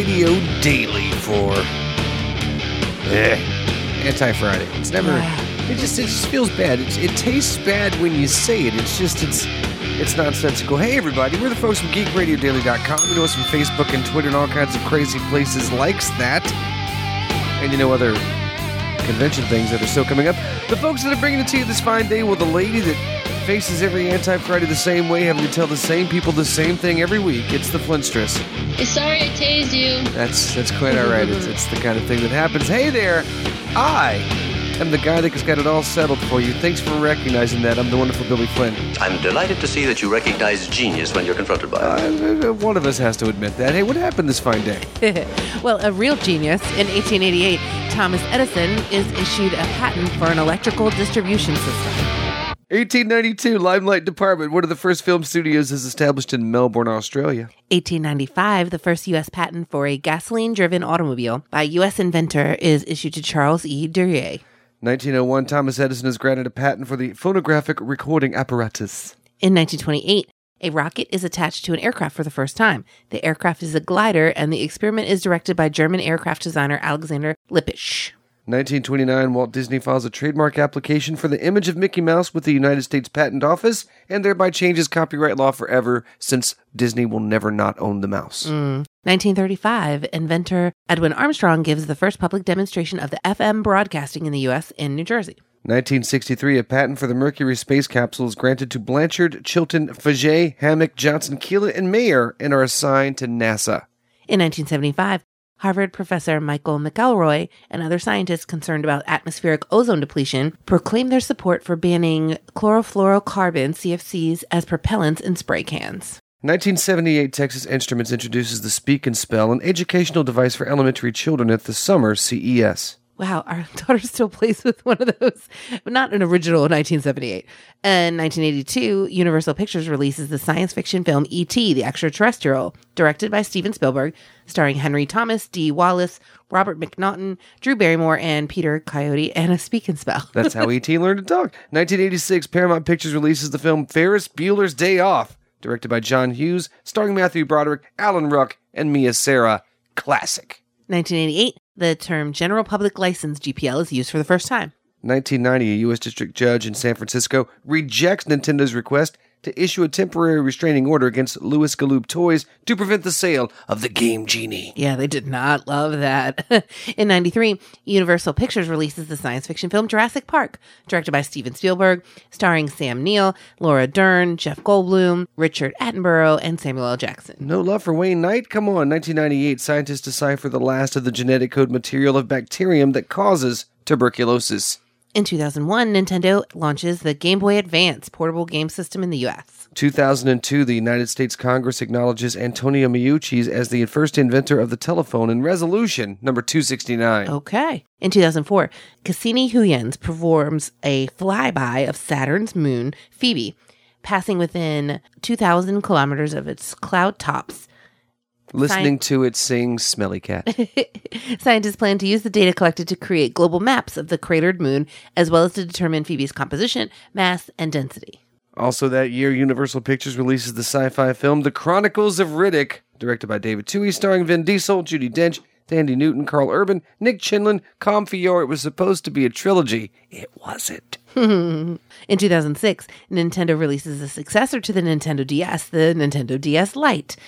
Radio Daily for Anti-Friday. It's never. It just feels bad. It tastes bad when you say it. It's nonsensical. Hey everybody, we're the folks from GeekRadioDaily.com. You know us from Facebook and Twitter and all kinds of crazy places like that. And you know other convention things that are still coming up. The folks that are bringing it to you this fine day, well, the lady that faces every Anti-Friday the same way, having to tell the same people the same thing every week. It's the Flintstress. Sorry I tased you. That's quite all right. It's the kind of thing that happens. Hey there, I am the guy that's got it all settled for you. Thanks for recognizing that. I'm the wonderful Billy Flynn. I'm delighted to see that you recognize genius when you're confronted by it. One of us has to admit that. Hey, what happened this fine day? Well, a real genius. In 1888, Thomas Edison is issued a patent for an electrical distribution system. 1892, Limelight Department, one of the first film studios, is established in Melbourne, Australia. 1895, the first U.S. patent for a gasoline-driven automobile by a U.S. inventor is issued to Charles E. Duryea. 1901, Thomas Edison is granted a patent for the phonographic recording apparatus. In 1928, a rocket is attached to an aircraft for the first time. The aircraft is a glider, and the experiment is directed by German aircraft designer Alexander Lippisch. 1929, Walt Disney files a trademark application for the image of Mickey Mouse with the United States Patent Office and thereby changes copyright law forever since Disney will never not own the mouse. 1935, inventor Edwin Armstrong gives the first public demonstration of the FM broadcasting in the U.S. in New Jersey. 1963, a patent for the Mercury space capsule is granted to Blanchard, Chilton, Faget, Hammock, Johnson, Keeler, and Mayer and are assigned to NASA. In 1975, Harvard professor Michael McElroy and other scientists concerned about atmospheric ozone depletion proclaimed their support for banning chlorofluorocarbon, CFCs, as propellants in spray cans. 1978, Texas Instruments introduces the Speak and Spell, an educational device for elementary children at the summer CES. Wow, our daughter still plays with one of those, but not an original 1978. In 1982, Universal Pictures releases the science fiction film E.T., the Extraterrestrial, directed by Steven Spielberg, starring Henry Thomas, Dee Wallace, Robert McNaughton, Drew Barrymore, and Peter Coyote, and a Speak and Spell. That's how E.T. learned to talk. 1986, Paramount Pictures releases the film Ferris Bueller's Day Off, directed by John Hughes, starring Matthew Broderick, Alan Ruck, and Mia Sara. Classic. 1988, the term General Public License, GPL, is used for the first time. 1990, a U.S. district judge in San Francisco rejects Nintendo's request to issue a temporary restraining order against Louis Galoob Toys to prevent the sale of the Game Genie. Yeah, they did not love that. In 93, Universal Pictures releases the science fiction film Jurassic Park, directed by Steven Spielberg, starring Sam Neill, Laura Dern, Jeff Goldblum, Richard Attenborough, and Samuel L. Jackson. No love for Wayne Knight? Come on. 1998, scientists decipher the last of the genetic code material of bacterium that causes tuberculosis. In 2001, Nintendo launches the Game Boy Advance portable game system in the U.S. 2002, the United States Congress acknowledges Antonio Meucci as the first inventor of the telephone in resolution number 269. Okay. In 2004, Cassini-Huygens performs a flyby of Saturn's moon, Phoebe, passing within 2,000 kilometers of its cloud tops. Listening to it sing Smelly Cat. Scientists plan to use the data collected to create global maps of the cratered moon, as well as to determine Phoebe's composition, mass, and density. Also that year, Universal Pictures releases the sci-fi film The Chronicles of Riddick, directed by David Toohey, starring Vin Diesel, Judi Dench, Thandie Newton, Carl Urban, Nick Chinlund, Com Fiore. It was supposed to be a trilogy. It wasn't. In 2006, Nintendo releases a successor to the Nintendo DS, the Nintendo DS Lite.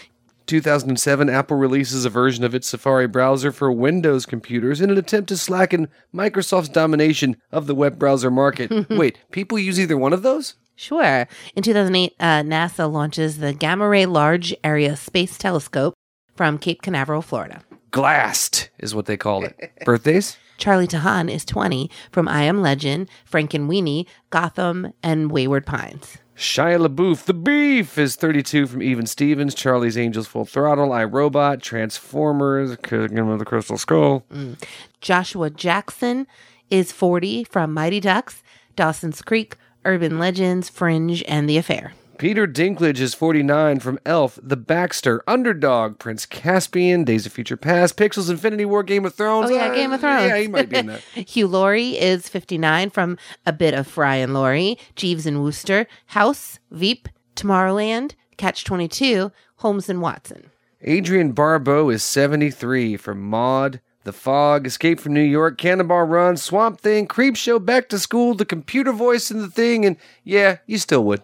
2007, Apple releases a version of its Safari browser for Windows computers in an attempt to slacken Microsoft's domination of the web browser market. Wait, people use either one of those? Sure. In 2008, NASA launches the Gamma Ray Large Area Space Telescope from Cape Canaveral, Florida. Glassed is what they call it. Birthdays? Charlie Tahan is 20 from I Am Legend, Frankenweenie, Gotham, and Wayward Pines. Shia LaBeouf, the Beef, is 32 from Even Stevens, Charlie's Angels Full Throttle, iRobot, Transformers, Kingdom of the Crystal Skull. Joshua Jackson is 40 from Mighty Ducks, Dawson's Creek, Urban Legends, Fringe, and The Affair. Peter Dinklage is 49 from Elf, The Baxter, Underdog, Prince Caspian, Days of Future Past, Pixels, Infinity War, Game of Thrones. Oh, yeah, Game of Thrones. Yeah, he might be in that. Hugh Laurie is 59 from A Bit of Fry and Laurie, Jeeves and Wooster, House, Veep, Tomorrowland, Catch-22, Holmes and Watson. Adrienne Barbeau is 73 from Maude, The Fog, Escape from New York, Cannonball Run, Swamp Thing, Creepshow, Back to School, The Computer Voice in The Thing, and yeah, you still would.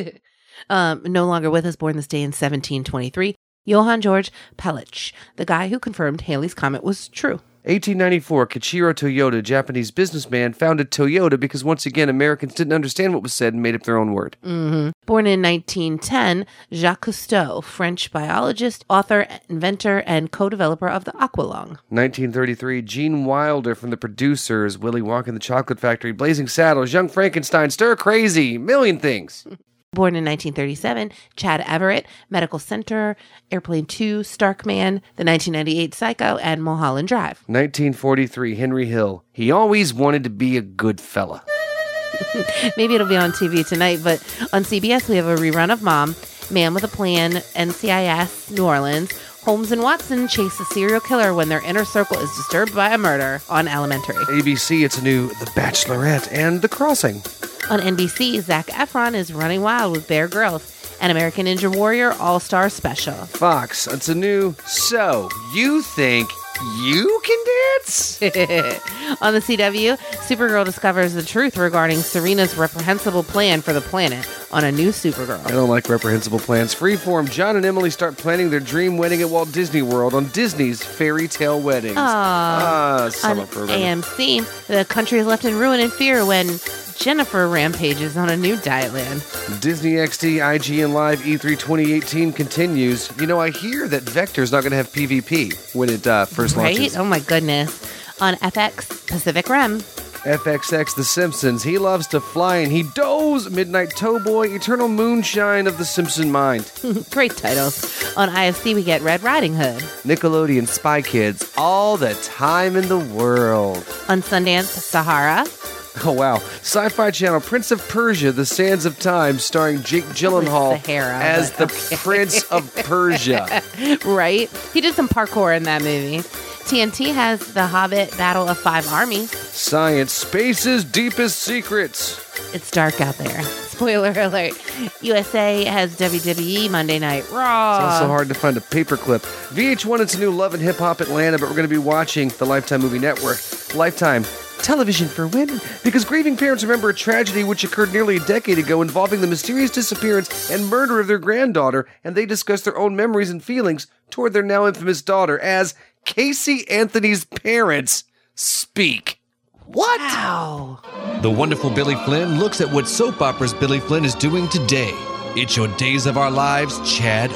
No longer with us, born this day in 1723, Johann Georg Pellich, the guy who confirmed Halley's Comet was true. 1894, Kichiro Toyota, Japanese businessman, founded Toyota because once again, Americans didn't understand what was said and made up their own word. Mm-hmm. Born in 1910, Jacques Cousteau, French biologist, author, inventor, and co-developer of the Aqualung. 1933, Gene Wilder from The Producers, Willy Wonka and the Chocolate Factory, Blazing Saddles, Young Frankenstein, Stir Crazy, million things. Born in 1937, Chad Everett, Medical Center, Airplane 2, Starkman, the 1998 Psycho, and Mulholland Drive. 1943, Henry Hill. He always wanted to be a good fella. Maybe it'll be on TV tonight, but on CBS we have a rerun of Mom, Man with a Plan, NCIS, New Orleans. Holmes and Watson chase a serial killer when their inner circle is disturbed by a murder on Elementary. ABC, it's a new The Bachelorette and The Crossing. On NBC, Zac Efron is running wild with Bear Grylls, an American Ninja Warrior All-Star Special. Fox, it's a new So You Think You Can Dance? On the CW, Supergirl discovers the truth regarding Serena's reprehensible plan for the planet on a new Supergirl. I don't like reprehensible plans. Freeform, John and Emily start planning their dream wedding at Walt Disney World on Disney's Fairy Tale Weddings. Summer On program. AMC, the country is left in ruin and fear when Jennifer rampages on a new diet land. Disney XD IGN Live E3 2018 continues. You know, I hear that Vector's not going to have PvP when it first launches. Right? Oh my goodness. On FX, Pacific Rim. FXX The Simpsons. He loves to fly and he does. Midnight Towboy, Eternal Moonshine of the Simpson Mind. Great titles. On IFC, we get Red Riding Hood. Nickelodeon Spy Kids. All the time in the world. On Sundance, Sahara. Oh, wow. Sci-Fi Channel, Prince of Persia, The Sands of Time, starring Jake Gyllenhaal Sahara, as the okay. Prince of Persia. Right? He did some parkour in that movie. TNT has The Hobbit Battle of Five Armies. Science, Space's Deepest Secrets. It's dark out there. Spoiler alert. USA has WWE Monday Night Raw. It's also hard to find a paperclip. VH1, it's a new Love and Hip Hop Atlanta, but we're going to be watching the Lifetime Movie Network. Lifetime television for women, because grieving parents remember a tragedy which occurred nearly a decade ago involving the mysterious disappearance and murder of their granddaughter, and they discuss their own memories and feelings toward their now infamous daughter as Casey Anthony's parents speak. What? Wow. The Wonderful Billy Flynn looks at what soap operas Billy Flynn is doing today. It's your Days of Our Lives Chad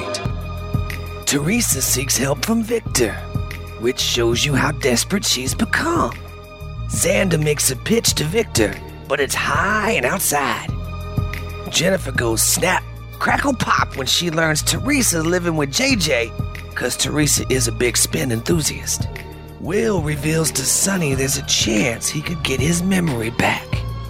Update. Teresa seeks help from Victor, which shows you how desperate she's become. Xander makes a pitch to Victor, but it's high and outside. Jennifer goes snap, crackle pop when she learns Teresa's living with JJ, because Teresa is a big spin enthusiast. Will reveals to Sonny there's a chance he could get his memory back.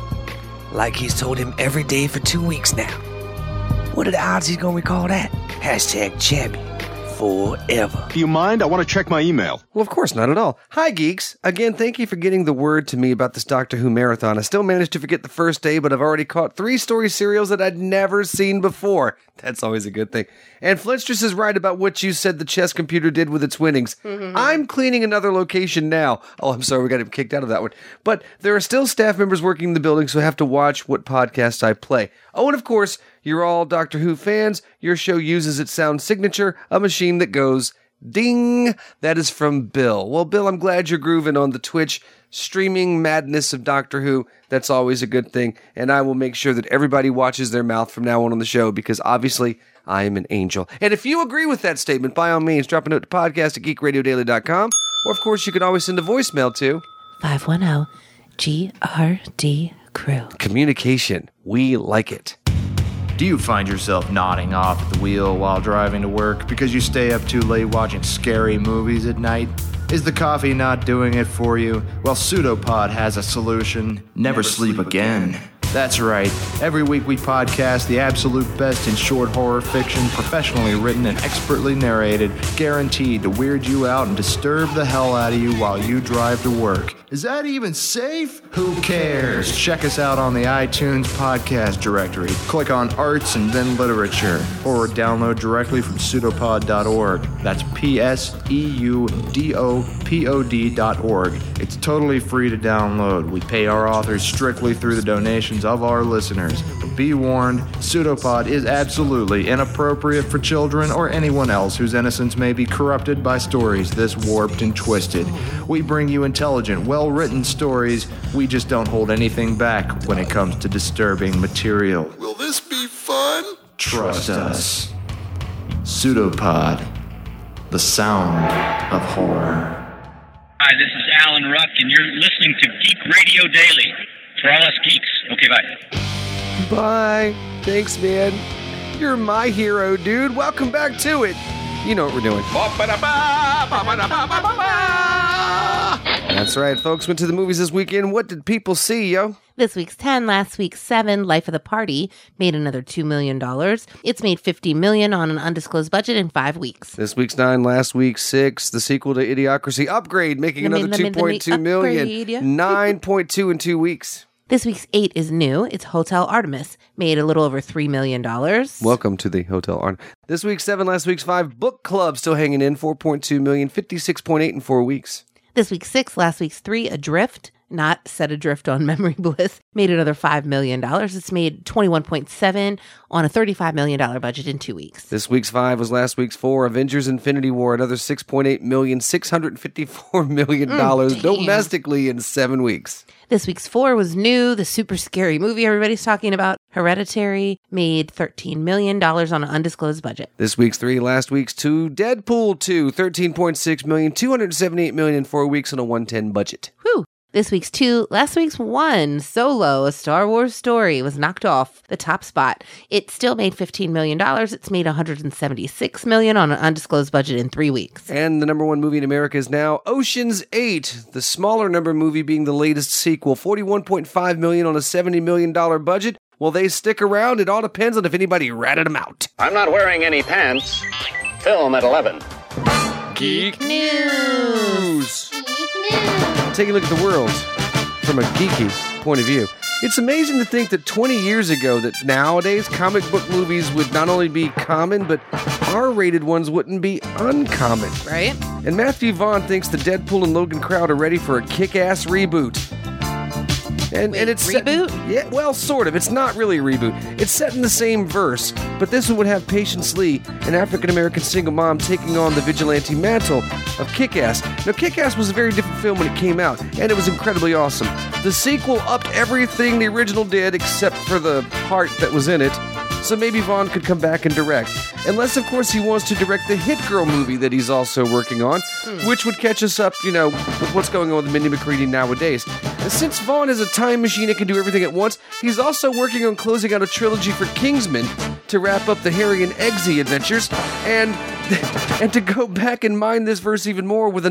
Like he's told him every day for 2 weeks now. What are the odds he's gonna recall that? Hashtag champion. Forever. Do you mind? I want to check my email. Well, of course, not at all. Hi, geeks. Again, thank you for getting the word to me about this Doctor Who marathon. I still managed to forget the first day, but I've already caught 3 story serials that I'd never seen before. That's always a good thing. And Flintstress is right about what you said the chess computer did with its winnings. I'm cleaning another location now. Oh, I'm sorry, we got him kicked out of that one. But there are still staff members working in the building, so I have to watch what podcasts I play. Oh, and of course, you're all Doctor Who fans. Your show uses its sound signature, a machine that goes ding. That is from Bill. Well, Bill, I'm glad you're grooving on the Twitch streaming madness of Doctor Who. That's always a good thing. And I will make sure that everybody watches their mouth from now on the show, because obviously I am an angel. And if you agree with that statement, by all means, drop a note to podcast@geekradiodaily.com. Or, of course, you can always send a voicemail to 510 GRD Crew. Communication. We like it. Do you find yourself nodding off at the wheel while driving to work because you stay up too late watching scary movies at night? Is the coffee not doing it for you? Well, Pseudopod has a solution. Never sleep again. That's right. Every week we podcast the absolute best in short horror fiction, professionally written and expertly narrated, guaranteed to weird you out and disturb the hell out of you while you drive to work. Is that even safe? Who cares? Check us out on the iTunes podcast directory. Click on Arts and then Literature, or download directly from pseudopod.org. That's pseudopod.org. It's totally free to download. We pay our authors strictly through the donations of our listeners. But be warned, Pseudopod is absolutely inappropriate for children or anyone else whose innocence may be corrupted by stories this warped and twisted. We bring you intelligent, well-written stories. We just don't hold anything back when it comes to disturbing material. Will this be fun? Trust us. Pseudopod, the sound of horror. Hi, this is Alan Ruck, and you're listening to Geek Radio Daily. For all us geeks. Okay, bye. Bye. Thanks, man. You're my hero, dude. Welcome back to it. You know what we're doing. That's right, folks. Went to the movies this weekend. What did people see, yo? This week's 10, last week's 7, Life of the Party made another $2 million. It's made $50 million on an undisclosed budget in 5 weeks. This week's 9, last week's 6, the sequel to Idiocracy, Upgrade, making another $2.2 million. 9.2 in 2 weeks. This week's 8 is new. It's Hotel Artemis, made a little over $3 million. Welcome to the Hotel Artemis. This week's 7, last week's 5, Book Club still hanging in, 4.2 million, 56.8 in 4 weeks. This week's 6, last week's 3, Adrift, not set adrift on Memory Bliss, made another $5 million. It's made 21.7 on a $35 million budget in 2 weeks. This week's 5 was last week's 4, Avengers Infinity War, another 6.8 million, $654 million domestically in 7 weeks. This week's 4 was new, the super scary movie everybody's talking about, Hereditary, made $13 million on an undisclosed budget. This week's 3, last week's 2, Deadpool 2, $13.6 million, $278 million in 4 weeks on a $110 budget. Whew. This week's 2, last week's 1, Solo, a Star Wars story, was knocked off the top spot. It still made $15 million. It's made $176 million on an undisclosed budget in 3 weeks. And the number 1 movie in America is now Ocean's 8, the smaller number movie being the latest sequel, $41.5 million on a $70 million budget. Will they stick around? It all depends on if anybody ratted them out. I'm not wearing any pants. Film at 11. Geek News! Take a look at the world from a geeky point of view. It's amazing to think that 20 years ago that nowadays comic book movies would not only be common, but R-rated ones wouldn't be uncommon. Right? And Matthew Vaughn thinks the Deadpool and Logan crowd are ready for a kick-ass reboot. And it's reboot? Yeah, well, sort of. It's not really a reboot. It's set in the same verse, but this one would have Patience Lee, an African-American single mom, taking on the vigilante mantle of Kick-Ass. Now, Kick-Ass was a very different film when it came out, and it was incredibly awesome. The sequel upped everything the original did, except for the part that was in it. So maybe Vaughn could come back and direct. Unless, of course, he wants to direct the Hit Girl movie that he's also working on, which would catch us up, with what's going on with Mindy McCready nowadays. And since Vaughn is a time machine and can do everything at once, he's also working on closing out a trilogy for Kingsman to wrap up the Harry and Eggsy adventures, and to go back and mine this verse even more with a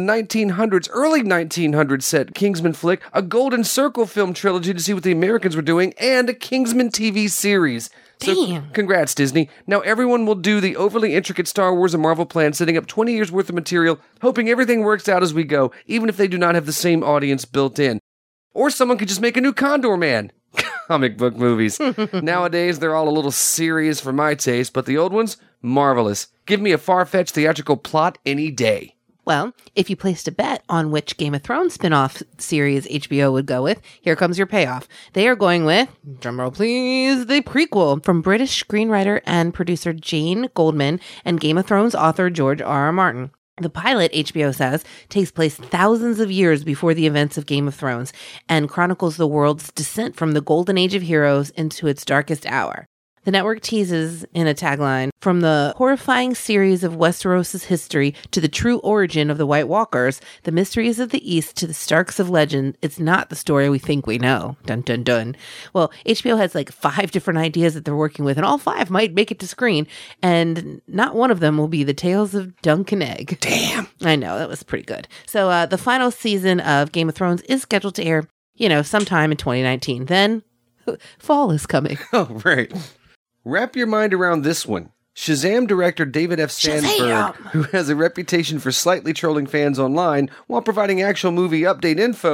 early 1900s set Kingsman flick, a Golden Circle film trilogy to see what the Americans were doing, and a Kingsman TV series. So, congrats, Disney. Now everyone will do the overly intricate Star Wars and Marvel plan, setting up 20 years worth of material, hoping everything works out as we go, even if they do not have the same audience built in. Or someone could just make a new Condor Man. Comic book movies. Nowadays, they're all a little serious for my taste, but the old ones, marvelous. Give me a far-fetched theatrical plot any day. Well, if you placed a bet on which Game of Thrones spin-off series HBO would go with, here comes your payoff. They are going with, drumroll please, the prequel from British screenwriter and producer Jane Goldman and Game of Thrones author George R.R. Martin. The pilot, HBO says, takes place thousands of years before the events of Game of Thrones and chronicles the world's descent from the golden age of heroes into its darkest hour. The network teases in a tagline, from the horrifying series of Westeros' history to the true origin of the White Walkers, the mysteries of the East to the Starks of legend, it's not the story we think we know. Dun, dun, dun. Well, HBO has 5 different ideas that they're working with, and all 5 might make it to screen, and not one of them will be the Tales of Dunk and Egg. Damn! I know, that was pretty good. So the final season of Game of Thrones is scheduled to air, sometime in 2019. Then, fall is coming. Oh, right. Wrap your mind around this one. Shazam director David F. Sandberg, who has a reputation for slightly trolling fans online while providing actual movie update info,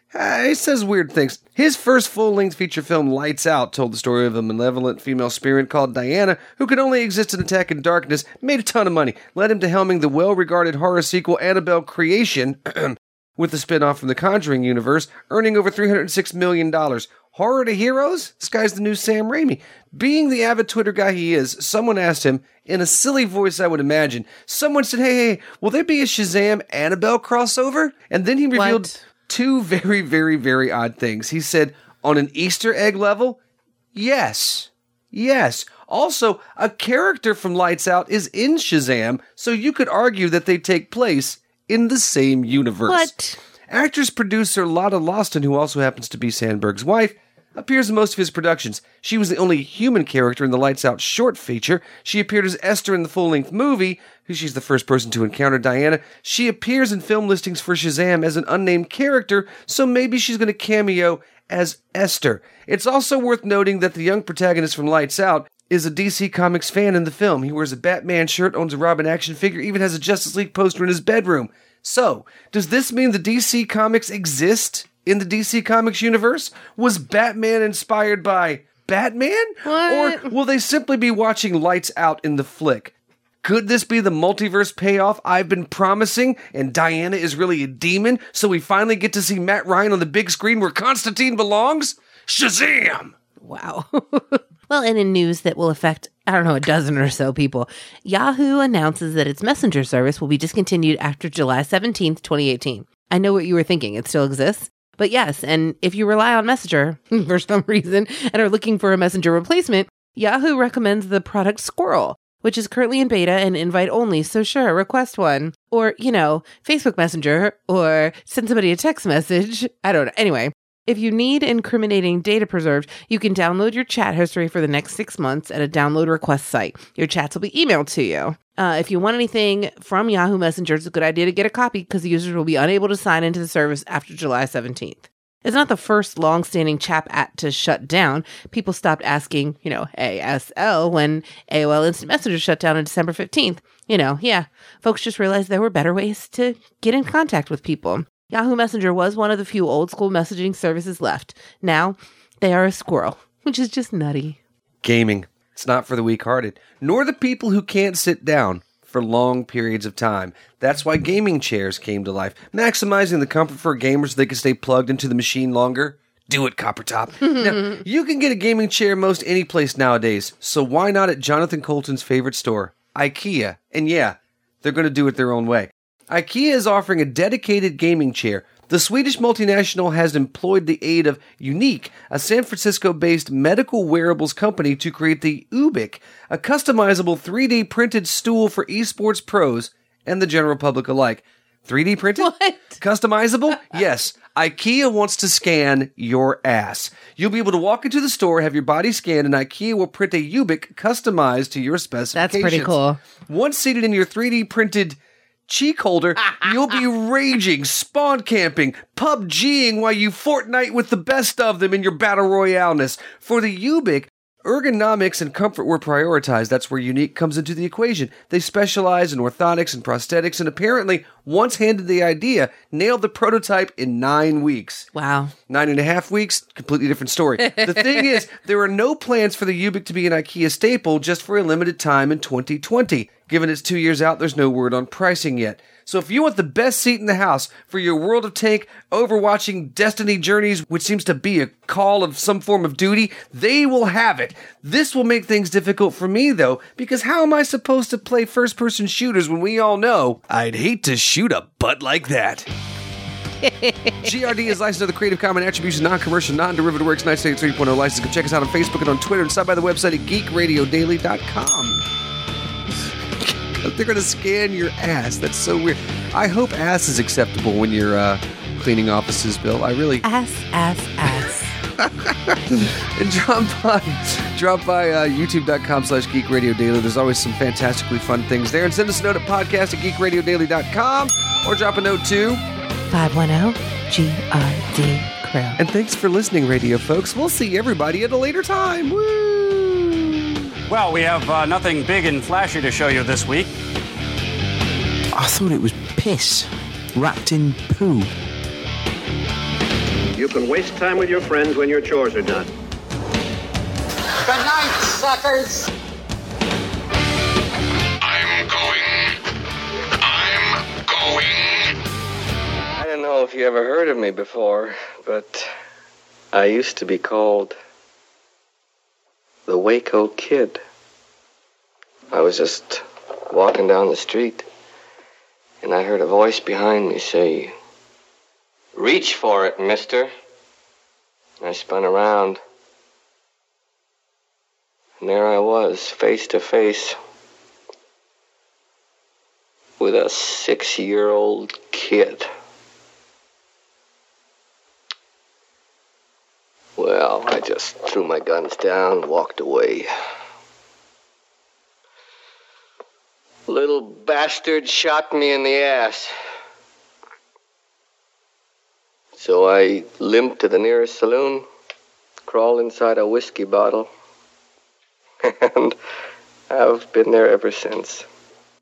He says weird things. His first full-length feature film, Lights Out, told the story of a malevolent female spirit called Diana, who could only exist in Attack in Darkness, made a ton of money, led him to helming the well-regarded horror sequel Annabelle Creation, with the spin-off from the Conjuring universe, earning over $306 million. Horror to heroes? This guy's the new Sam Raimi. Being the avid Twitter guy he is, someone asked him, in a silly voice I would imagine, someone said, hey, will there be a Shazam Annabelle crossover? And then he revealed two very, very, very odd things. He said, on an Easter egg level, yes. Also, a character from Lights Out is in Shazam, so you could argue that they take place in the same universe. What? Actress-producer Lotta Lawson, who also happens to be Sandberg's wife, appears in most of his productions. She was the only human character in the Lights Out short feature. She appeared as Esther in the full-length movie, who she's the first person to encounter Diana. She appears in film listings for Shazam as an unnamed character, so maybe she's going to cameo as Esther. It's also worth noting that the young protagonist from Lights Out is a DC Comics fan in the film. He wears a Batman shirt, owns a Robin action figure, even has a Justice League poster in his bedroom. So, does this mean the DC Comics exist in the DC Comics universe? Was Batman inspired by Batman? What? Or will they simply be watching Lights Out in the flick? Could this be the multiverse payoff I've been promising, and Diana is really a demon, so we finally get to see Matt Ryan on the big screen where Constantine belongs? Shazam! Wow. Well, and in news that will affect, a dozen or so people, Yahoo announces that its messenger service will be discontinued after July 17th, 2018. I know what you were thinking. It still exists. But yes, and if you rely on Messenger for some reason and are looking for a Messenger replacement, Yahoo recommends the product Squirrel, which is currently in beta and invite only, so sure, request one. Or, Facebook Messenger, or send somebody a text message. I don't know. Anyway, if you need incriminating data preserved, you can download your chat history for the next 6 months at a download request site. Your chats will be emailed to you. If you want anything from Yahoo Messenger, it's a good idea to get a copy because the users will be unable to sign into the service after July 17th. It's not the first long-standing chat app to shut down. People stopped asking, ASL when AOL Instant Messenger shut down on December 15th. Folks just realized there were better ways to get in contact with people. Yahoo Messenger was one of the few old-school messaging services left. Now, they are a squirrel, which is just nutty. Gaming. It's not for the weak-hearted, nor the people who can't sit down for long periods of time. That's why gaming chairs came to life, maximizing the comfort for gamers so they can stay plugged into the machine longer. Do it, Copper Top. Now, you can get a gaming chair most any place nowadays, so why not at Jonathan Colton's favorite store, IKEA? And yeah, they're going to do it their own way. IKEA is offering a dedicated gaming chair. The Swedish multinational has employed the aid of Unique, a San Francisco-based medical wearables company, to create the Ubiq, a customizable 3D printed stool for esports pros and the general public alike. 3D printed? What? Customizable? Yes. IKEA wants to scan your ass. You'll be able to walk into the store, have your body scanned, and IKEA will print a Ubiq customized to your specifications. That's pretty cool. Once seated in your 3D printed cheek holder, you'll be raging, spawn camping, PUBGing while you Fortnite with the best of them in your battle royale-ness. For the Ubiq, ergonomics and comfort were prioritized. That's where Unique comes into the equation. They specialize in orthotics and prosthetics, and apparently, once handed the idea, nailed the prototype in 9 weeks. Wow. 9.5 weeks, completely different story. The thing is, there are no plans for the Ubiq to be an IKEA staple just for a limited time in 2020. Given it's 2 years out, there's no word on pricing yet. So if you want the best seat in the house for your World of Tank overwatching Destiny journeys, which seems to be a call of some form of duty, they will have it. This will make things difficult for me, though, because how am I supposed to play first-person shooters when we all know I'd hate to shoot a butt like that? GRD is licensed under the Creative Commons Attribution, Non-Commercial, Non-Derivative Works 1983.0 license. Go check us out on Facebook and on Twitter and stop by the website at geekradiodaily.com. They're going to scan your ass. That's so weird. I hope ass is acceptable when you're cleaning offices, Bill. I really... Ass. And drop by youtube.com/geekradiodaily. There's always some fantastically fun things there. And send us a note at podcast@geekradiodaily.com or drop a note to 510-GRD Crew. And thanks for listening, radio folks. We'll see everybody at a later time. Woo! Well, we have nothing big and flashy to show you this week. I thought it was piss wrapped in poo. You can waste time with your friends when your chores are done. Good night, suckers! I'm going. I don't know if you ever heard of me before, but I used to be called the Waco Kid. I was just walking down the street, and I heard a voice behind me say, "Reach for it, mister." I spun around, and there I was, face to face with a 6-year-old kid. Well, I just threw my guns down and walked away. Little bastard shot me in the ass. So I limped to the nearest saloon, crawled inside a whiskey bottle, and I've been there ever since.